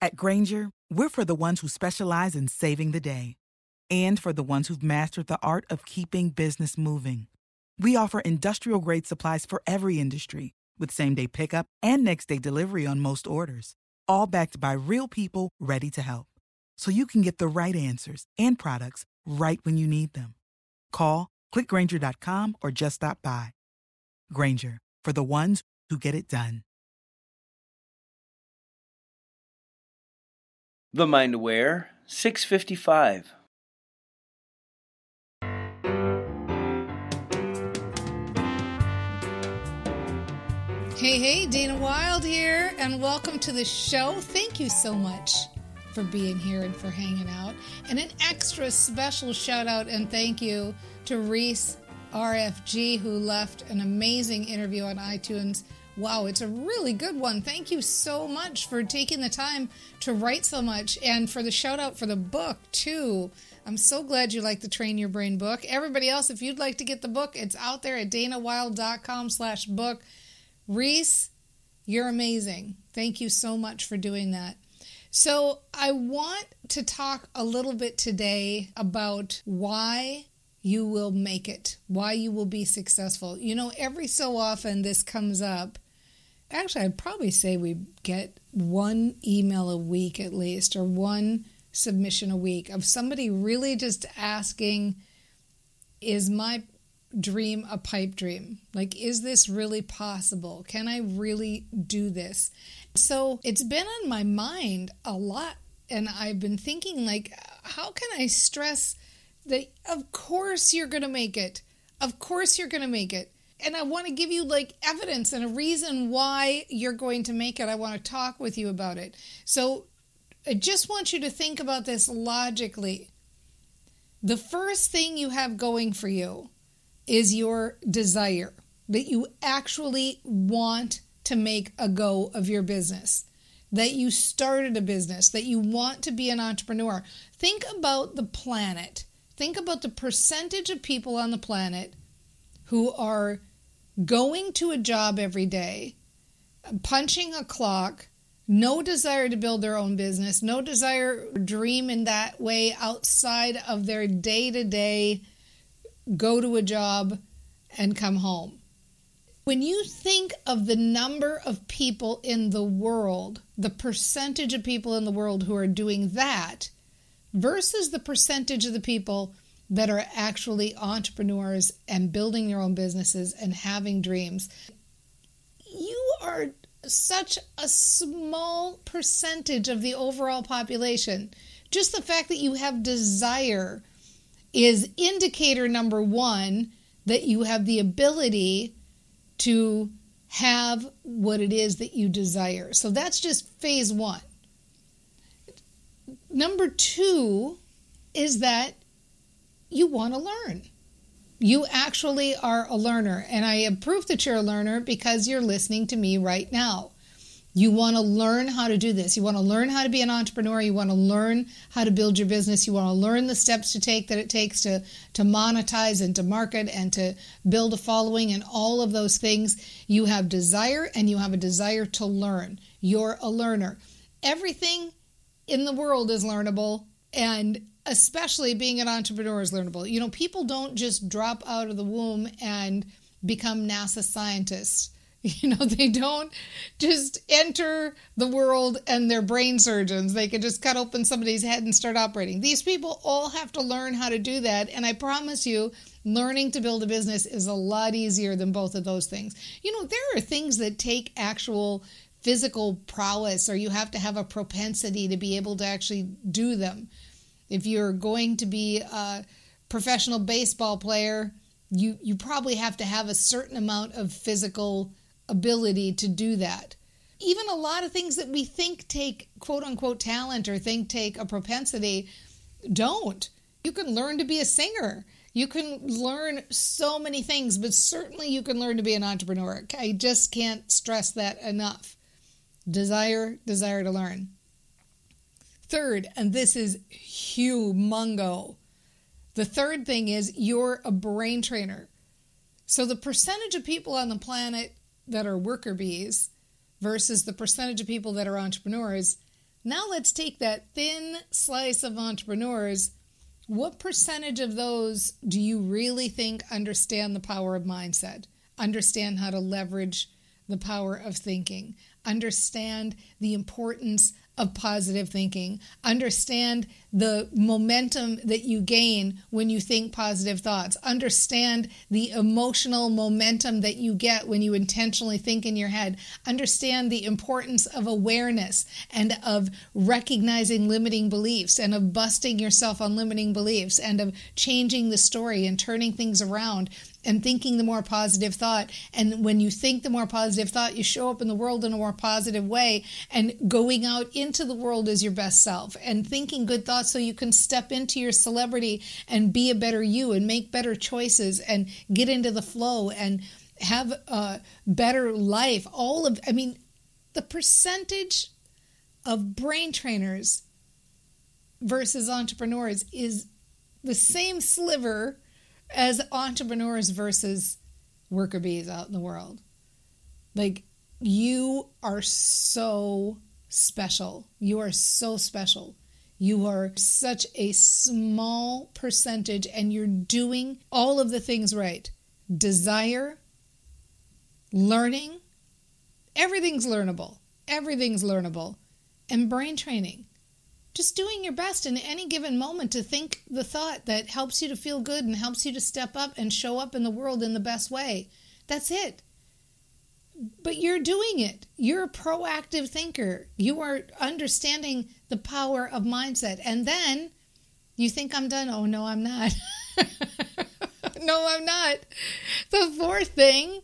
At Granger, we're for the ones who specialize in saving the day and for the ones who've mastered the art of keeping business moving. We offer industrial-grade supplies for every industry with same-day pickup and next-day delivery on most orders, all backed by real people ready to help. So you can get the right answers and products right when you need them. Call, clickgranger.com, or just stop by. Granger, for the ones who get it done. The Mind Aware, 655. Hey, Dana Wilde here, and welcome to the show. Thank you so much for being here and for hanging out. And an extra special shout out and thank you to Reese RFG, who left an amazing interview on iTunes. Wow, it's a really good one. Thank you so much for taking the time to write so much, and for the shout out for the book too. I'm so glad you like the Train Your Brain book. Everybody else, if you'd like to get the book, it's out there at danawilde.com/book. Reese, you're amazing. Thank you so much for doing that. So I want to talk a little bit today about why you will make it, why you will be successful. You know, every so often this comes up. Actually, I'd probably say we get one email a week at least, or one submission a week of somebody really just asking, is my dream a pipe dream? Like, is this really possible? Can I really do this? So it's been on my mind a lot, and I've been thinking, like, how can I stress that of course you're going to make it. Of course you're going to make it. And I want to give you like evidence and a reason why you're going to make it. I want to talk with you about it. So I just want you to think about this logically. The first thing you have going for you is your desire, that you actually want to make a go of your business, that you started a business, that you want to be an entrepreneur. Think about the planet. Think about the percentage of people on the planet who are going to a job every day, punching a clock, no desire to build their own business, no desire or dream in that way outside of their day-to-day go to a job and come home. When you think of the number of people in the world, the percentage of people in the world who are doing that versus the percentage of the people that are actually entrepreneurs and building their own businesses and having dreams, you are such a small percentage of the overall population. Just the fact that you have desire is indicator number one that you have the ability to have what it is that you desire. So that's just phase one. Number two is that you want to learn. You actually are a learner, and I have proof that you're a learner because you're listening to me right now. You want to learn how to do this. You want to learn how to be an entrepreneur. You want to learn how to build your business. You want to learn the steps to take that it takes to monetize and to market and to build a following and all of those things. You have desire, and you have a desire to learn. You're a learner. Everything in the world is learnable, and especially being an entrepreneur is learnable. You know, people don't just drop out of the womb and become NASA scientists. You know, they don't just enter the world and they're brain surgeons. They can just cut open somebody's head and start operating. These people all have to learn how to do that. And I promise you, learning to build a business is a lot easier than both of those things. You know, there are things that take actual physical prowess, or you have to have a propensity to be able to actually do them. If you're going to be a professional baseball player, you probably have to have a certain amount of physical ability to do that. Even a lot of things that we think take quote-unquote talent or think take a propensity don't. You can learn to be a singer. You can learn so many things, but certainly you can learn to be an entrepreneur. I just can't stress that enough. Desire to learn. Third, and this is humongo, the third thing is you're a brain trainer. So the percentage of people on the planet that are worker bees versus the percentage of people that are entrepreneurs, Now let's take that thin slice of entrepreneurs. What percentage of those do you really think understand the power of mindset, understand how to leverage the power of thinking, understand the importance of positive thinking, understand the momentum that you gain when you think positive thoughts, understand the emotional momentum that you get when you intentionally think in your head, understand the importance of awareness and of recognizing limiting beliefs and of busting yourself on limiting beliefs and of changing the story and turning things around and thinking the more positive thought. And when you think the more positive thought, you show up in the world in a more positive way and going out into the world as your best self and thinking good thoughts so you can step into your celebrity and be a better you and make better choices and get into the flow and have a better life. The percentage of brain trainers versus entrepreneurs is the same sliver as entrepreneurs versus worker bees out in the world. Like, you are so special. You are so special. You are such a small percentage and you're doing all of the things right. Desire, learning, everything's learnable. Everything's learnable. And brain training. Just doing your best in any given moment to think the thought that helps you to feel good and helps you to step up and show up in the world in the best way. That's it. But you're doing it. You're a proactive thinker. You are understanding the power of mindset. And then you think, I'm done. Oh, no, I'm not. No, I'm not. The fourth thing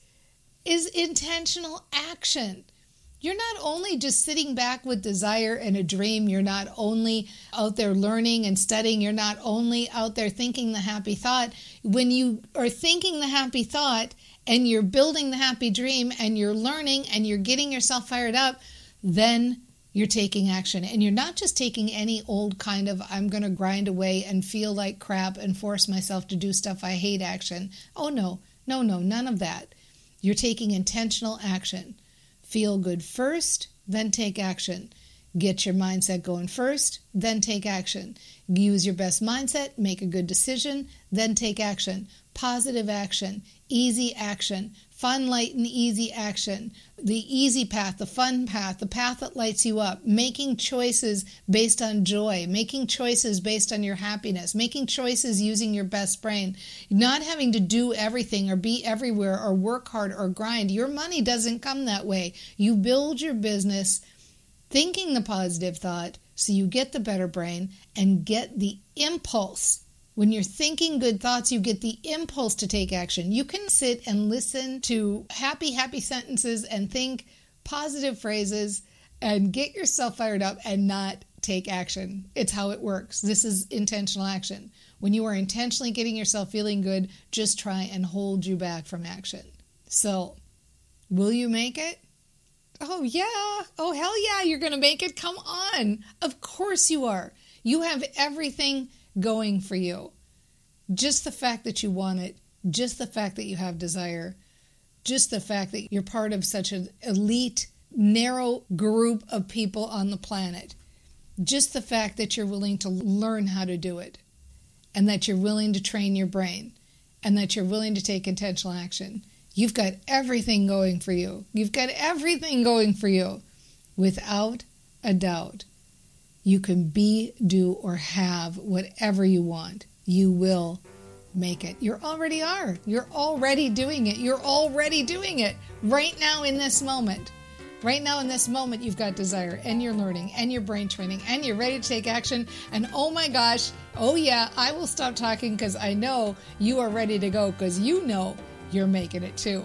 is intentional action. You're not only just sitting back with desire and a dream. You're not only out there learning and studying. You're not only out there thinking the happy thought. When you are thinking the happy thought and you're building the happy dream and you're learning and you're getting yourself fired up, then you're taking action. And you're not just taking any old kind of, I'm going to grind away and feel like crap and force myself to do stuff I hate action. Oh, no, none of that. You're taking intentional action. Feel good first, then take action. Get your mindset going first, then take action. Use your best mindset, make a good decision, then take action. Positive action, easy action, fun, light, and easy action. The easy path, the fun path, the path that lights you up. Making choices based on joy, making choices based on your happiness, making choices using your best brain. Not having to do everything or be everywhere or work hard or grind. Your money doesn't come that way. You build your business thinking the positive thought so you get the better brain and get the impulse. When you're thinking good thoughts, you get the impulse to take action. You can sit and listen to happy sentences and think positive phrases and get yourself fired up and not take action. It's how it works. This is intentional action. When you are intentionally getting yourself feeling good, just try and hold you back from action. So, will you make it? Oh, yeah. Oh, hell yeah, you're going to make it. Come on. Of course you are. You have everything going for you. Just the fact that you want it, just the fact that you have desire, just the fact that you're part of such an elite, narrow group of people on the planet, just the fact that you're willing to learn how to do it, and that you're willing to train your brain, and that you're willing to take intentional action. You've got everything going for you. You've got everything going for you. Without a doubt. You can be, do, or have whatever you want. You will make it. You already are. You're already doing it. You're already doing it right now in this moment. Right now in this moment, you've got desire and you're learning and you're brain training and you're ready to take action. And oh my gosh, oh yeah, I will stop talking because I know you are ready to go because you know you're making it too.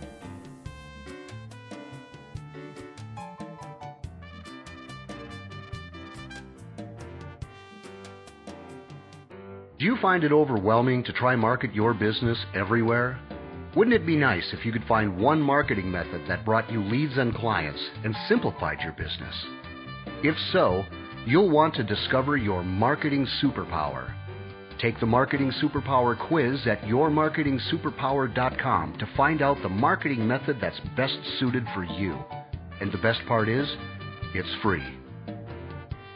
Do you find it overwhelming to try market your business everywhere? Wouldn't it be nice if you could find one marketing method that brought you leads and clients and simplified your business? If so, you'll want to discover your marketing superpower. Take the Marketing Superpower quiz at yourmarketingsuperpower.com to find out the marketing method that's best suited for you. And the best part is, it's free.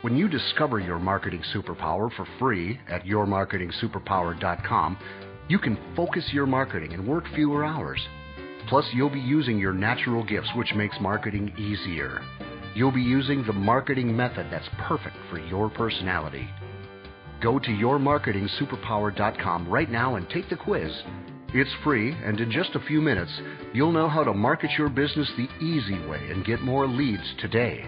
When you discover your marketing superpower for free at yourmarketingsuperpower.com, you can focus your marketing and work fewer hours. Plus, you'll be using your natural gifts, which makes marketing easier. You'll be using the marketing method that's perfect for your personality. Go to yourmarketingsuperpower.com right now and take the quiz. It's free, and in just a few minutes, you'll know how to market your business the easy way and get more leads today.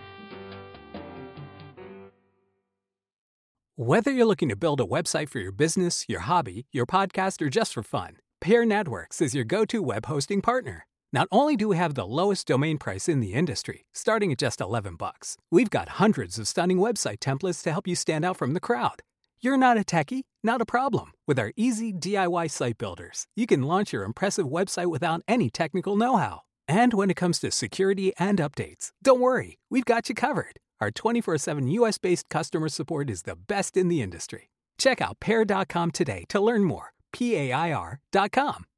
Whether you're looking to build a website for your business, your hobby, your podcast, or just for fun, Pair Networks is your go-to web hosting partner. Not only do we have the lowest domain price in the industry, starting at just $11, we've got hundreds of stunning website templates to help you stand out from the crowd. You're not a techie? Not a problem. With our easy DIY site builders, you can launch your impressive website without any technical know-how. And when it comes to security and updates, don't worry, we've got you covered. Our 24/7 US-based customer support is the best in the industry. Check out Pair.com today to learn more. PAIR.com.